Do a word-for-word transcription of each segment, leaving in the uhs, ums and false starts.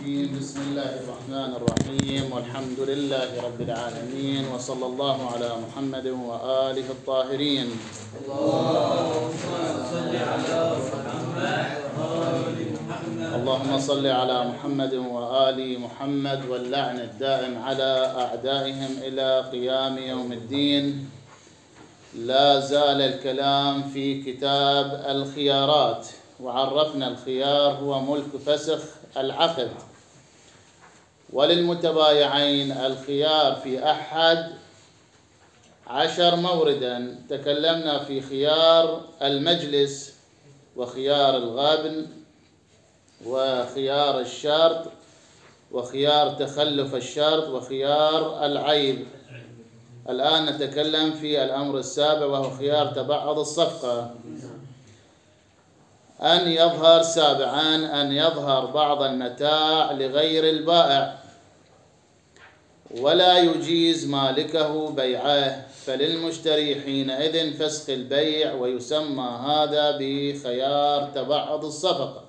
الرجيم. بسم الله الرحمن الرحيم، والحمد لله رب العالمين، وصلى الله على محمد وآله الطاهرين. اللهم صل على محمد وآل محمد. اللهم صل على محمد وآل محمد، واللعن الدائم على أعدائهم إلى قيام يوم الدين. لا زال الكلام في كتاب الخيارات، وعرفنا الخيار هو ملك فسخ العقد، وللمتبايعين الخيار في أحد عشر موردا. تكلمنا في خيار المجلس، وخيار الغبن، وخيار الشرط، وخيار تخلف الشرط، وخيار العيب. الآن نتكلم في الأمر السابع، وهو خيار تبعض الصفقة. أن يظهر سابعا أن يظهر بعض المتاع لغير البائع ولا يجيز مالكه بيعه، فللمشتري حينئذ فسخ البيع، ويسمى هذا بخيار تبعض الصفقة.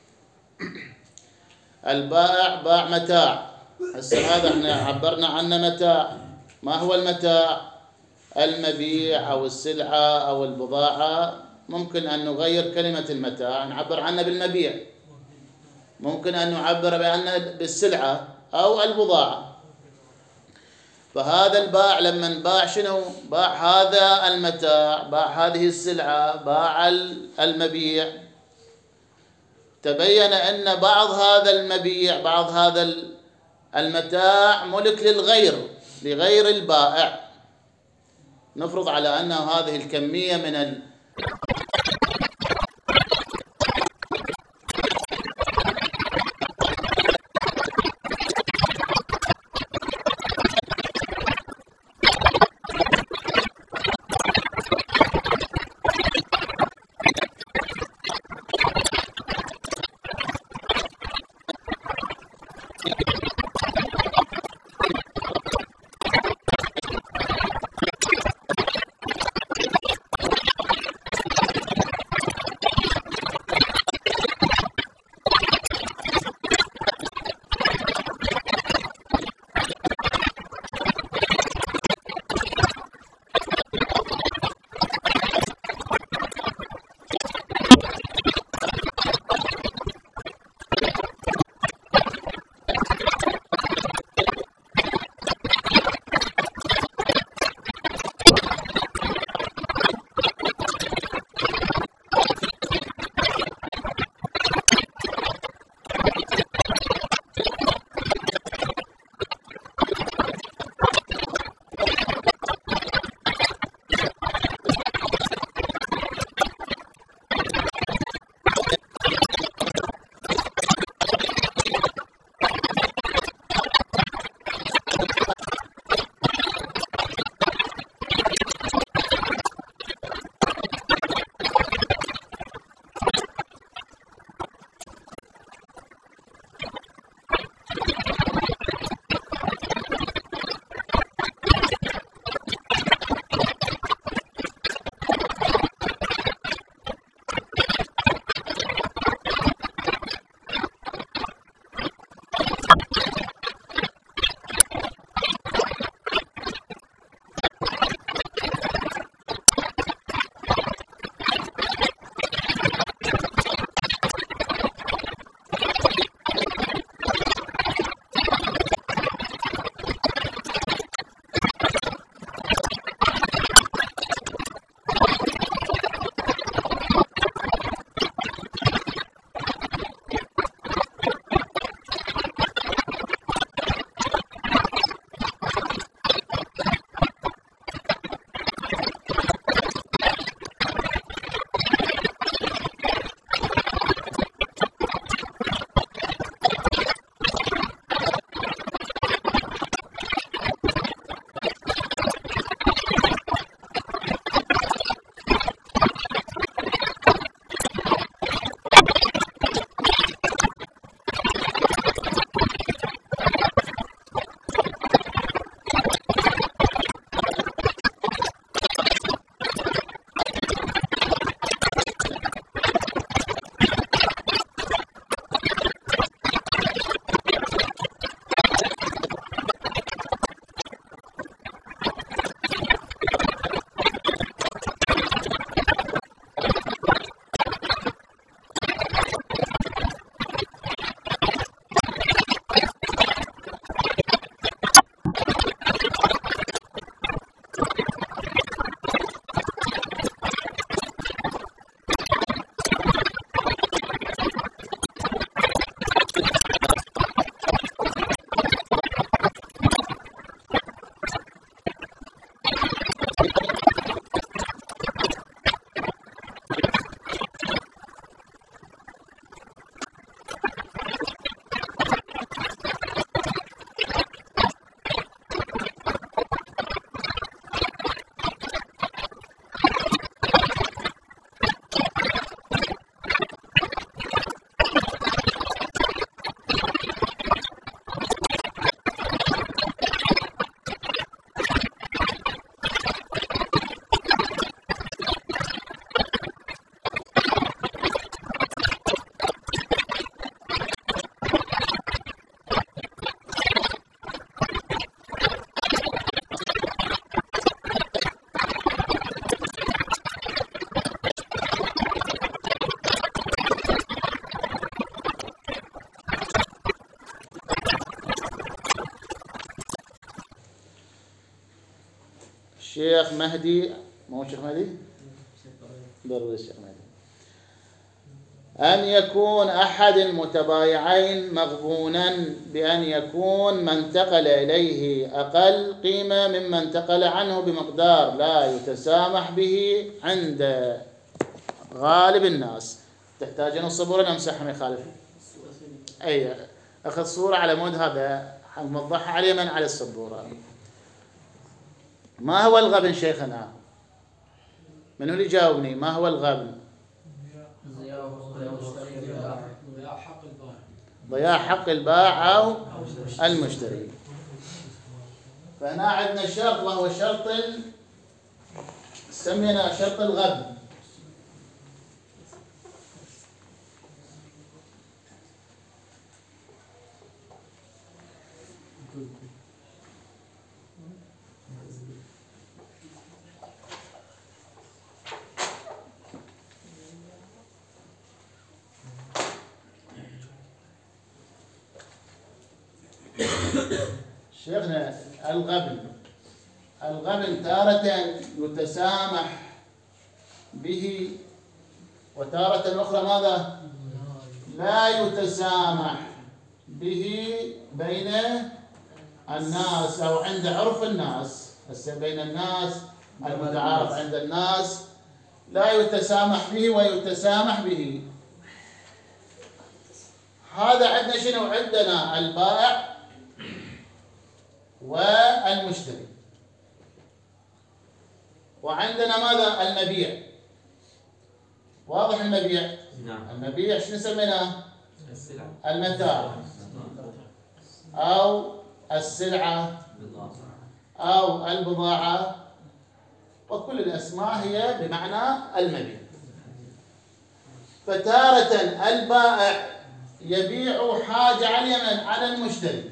البائع باع متاع، هسه هذا احنا عبرنا عنه متاع. ما هو المتاع؟ المبيع أو السلعة أو البضاعة. ممكن أن نغير كلمة المتاع نعبر عنه بالمبيع، ممكن أن نعبر عنه بالسلعة أو البضاعة. فهذا البائع لما باع شنو؟ باع هذا المتاع، باع هذه السلعة، باع المبيع. تبين أن بعض هذا المبيع، بعض هذا المتاع ملك للغير، لغير البائع. نفرض على أن هذه الكمية من ال الشيخ مهدي، مو الشيخ مهدي؟ ضروري الشيخ مهدي. أن يكون أحد المتبايعين مغبونا بأن يكون ما انتقل إليه أقل قيمة مما انتقل عنه بمقدار لا يتسامح به عند غالب الناس. تحتاجون الصبورة نمسحها ما يخالف. أي أخذ صورة على مود هذا نوضحها على اليمين على السبورة. ما هو الغبن شيخنا؟ من هو اللي يجاوبني؟ ما هو الغبن؟ ضياع حق البائع أو المشتري. فهنا عندنا شرط وهو شرط ال... سمينا شرط الغبن. شيخنا الغبن الغبن تارة يتسامح به وتارة أخرى ماذا؟ لا يتسامح به بين الناس أو عند عرف الناس. هسه بين الناس المتعارف عند الناس لا يتسامح به ويتسامح به. هذا عندنا شنو؟ عندنا البائع والمشتري، وعندنا ماذا؟ المبيع. واضح المبيع؟ نعم. المبيع شنو سميناه؟ السلعة، المتاع أو السلعة أو البضاعة، وكل الأسماء هي بمعنى المبيع. فتارة البائع يبيع حاجة على اليمن على المشتري،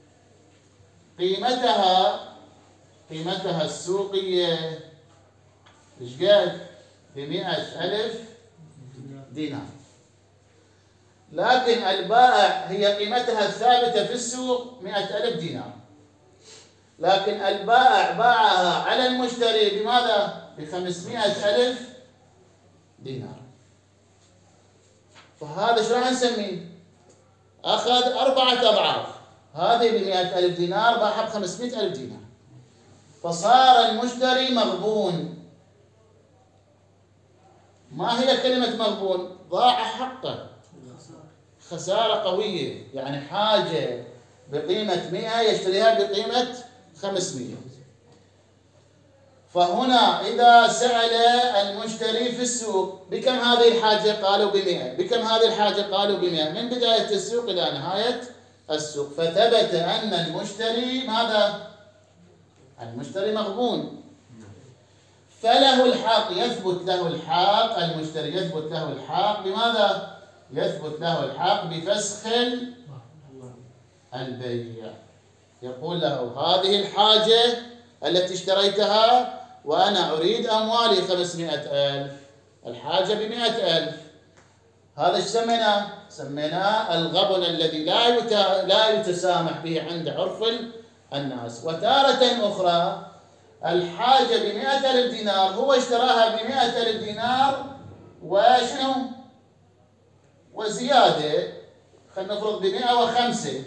قيمتها قيمتها السوقية ايش قد؟ بمئة ألف دينار. لكن البائع هي قيمتها الثابتة في السوق مئة ألف دينار، لكن البائع باعها على المشتري بماذا؟ بخمسمائة ألف دينار. فهذا شو راح نسميه؟ أخذ أربعة أضعاف. هذه بمئة ألف دينار باعها بخمسمائة ألف دينار، فصار المشتري مغبون. ما هي كلمة مغبون؟ ضاع حقه، خسارة قوية، يعني حاجة بقيمة مئة يشتريها بقيمة خمسمائة. فهنا إذا سأل المشتري في السوق بكم هذه الحاجة؟ قالوا بمئة. بكم هذه الحاجة؟ قالوا بمئة. من بداية السوق إلى نهاية السوق، فثبت أن المشتري ماذا؟ المشتري مغبون، فله الحق، يثبت له الحق، المشتري يثبت له الحق بماذا؟ يثبت له الحق بفسخ البيع. يقول له هذه الحاجة التي اشتريتها وأنا أريد أموالي خمسمائة ألف، الحاجة بمئة ألف. هذا ايش سميناه؟ سميناه الغبن الذي لا لا يتسامح به عند عرف الناس. وتارة أخرى الحاجة بمئة ألف دينار، هو اشتراها بمئة ألف دينار وشنو؟ وزيادة، خلينا نفرض بمئة وخمسة.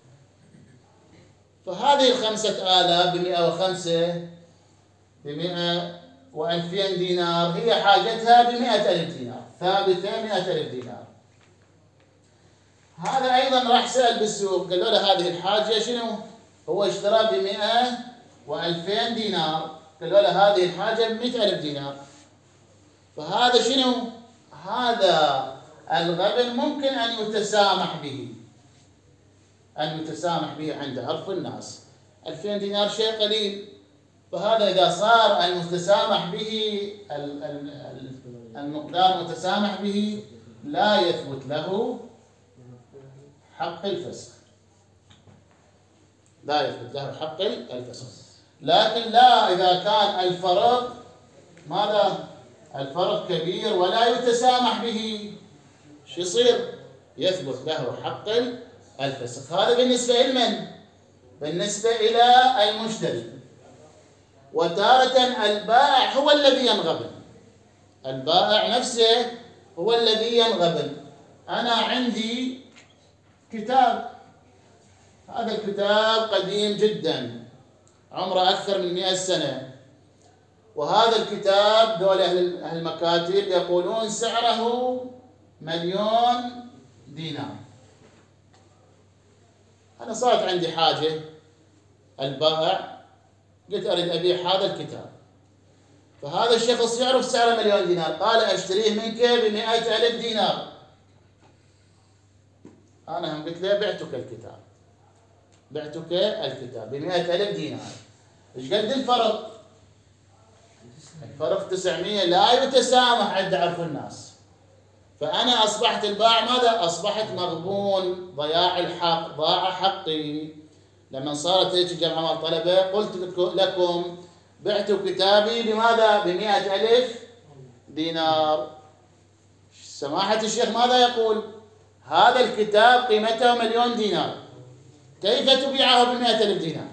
فهذه الخمسة آلاف بمئة وخمسة بمئة وألفين دينار هي حاجتها بمئة ألف دينار، ثابتة مئة ألف دينار. هذا أيضا راح سأل بالسوق، قالوا له هذه الحاجة شنو؟ هو اشترى بمئة وألفين دينار، قالوا له هذه الحاجة بمئة ألف دينار. فهذا شنو؟ هذا الغبن ممكن أن يتسامح به، أن يتسامح به عند عرف الناس. ألفين دينار شيء قليل، فهذا إذا صار المتسامح به المقدار متسامح به لا يثبت له حق الفسخ، لا يثبت له حق الفسخ. لكن لا إذا كان الفرق ماذا؟ الفرق كبير ولا يتسامح به، شو يصير؟ يثبت له حق الفسخ. هذا بالنسبة لمن؟ بالنسبة إلى المشتري. وتارة البائع هو الذي ينغبن، البائع نفسه هو الذي ينغبن. أنا عندي كتاب، هذا الكتاب قديم جدا عمره أكثر من مئة سنة، وهذا الكتاب دول أهل المكاتب يقولون سعره مليون دينار. أنا صارت عندي حاجة البائع، قلت أريد أبيع هذا الكتاب، فهذا الشخص يعرف سعره مليون دينار، قال أشتريه منك بمئة ألف دينار. أنا هم قلت له بعتك الكتاب، بعتك الكتاب بمئة ألف دينار. إيش قد الفرق؟ الفرق تسعمئة، لا يتسامح عند عرف الناس. فأنا أصبحت البائع ماذا؟ أصبحت مغبون، ضياع الحق، ضاع حقي. لما صارت هيك جمعة مع الطلبة قلت لكم بعت كتابي بماذا؟ بمئة ألف دينار. سماحة الشيخ ماذا يقول؟ هذا الكتاب قيمته مليون دينار، كيف تبيعه بمئة ألف دينار؟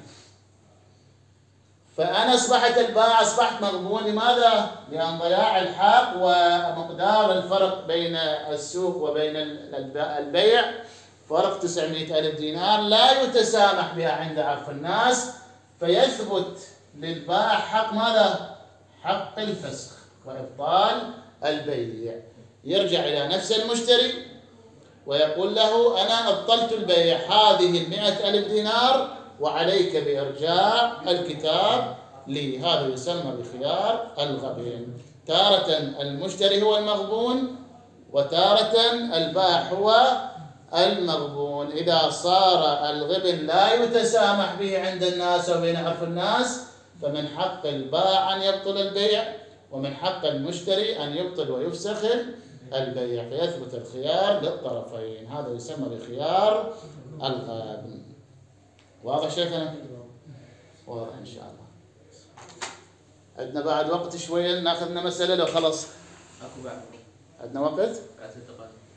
فأنا أصبحت البائع، أصبحت مغبون. لماذا؟ لأن ضياع الحق ومقدار الفرق بين السوق وبين البيع فرق تسعمئة ألف دينار لا يتسامح بها عند عرف الناس، فيثبت للبائع حق ماذا؟ حق الفسخ وإبطال البيع. يرجع إلى نفس المشتري ويقول له أنا أبطلت البيع، هذه المئة ألف دينار وعليك بإرجاع الكتاب لي. هذا يسمى بخيار الغبن. تارة المشتري هو المغبون وتارة البائع هو المغبون. إذا صار الغبن لا يتسامح به عند الناس وبين عرف الناس، فمن حق البائع أن يبطل البيع ومن حق المشتري أن يبطل ويفسخ البيع، فيثبت الخيار للطرفين. هذا يسمى بخيار الغبن. واضح شيخنا؟ واضح إن شاء الله. عندنا بعد وقت شوية ناخذ لنا مسألة لو خلص. اكو بعد عندنا وقت؟ بعد ست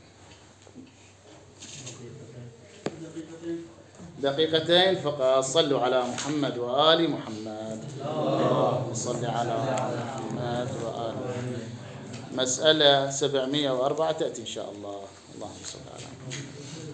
دقائق. دقيقتين فقط. صلوا على محمد وآل محمد. اللهم صل على محمد وآل محمد. مسألة سبعمئة وأربعة تأتي إن شاء الله. اللهم صل على محمد.